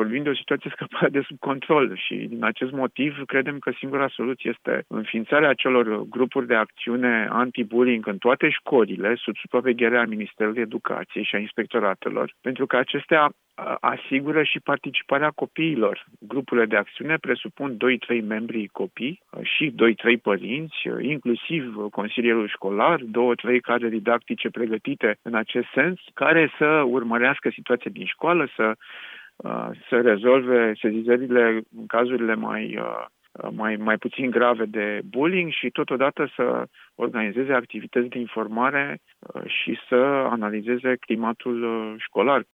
vorbim de o situație scăpată de sub control și din acest motiv credem că singura soluție este înființarea acelor grupuri de acțiune anti-bullying în toate școlile, sub supravegherea Ministerului Educației și a inspectoratelor, pentru că acestea asigură și participarea copiilor. Grupurile de acțiune presupun 2-3 membri copii și 2-3 părinți, inclusiv consilierul școlar, 2-3 cadre didactice pregătite în acest sens, care să urmărească situația din școală, să rezolve sesizările în cazurile mai puțin grave de bullying și totodată să organizeze activități de informare și să analizeze climatul școlar.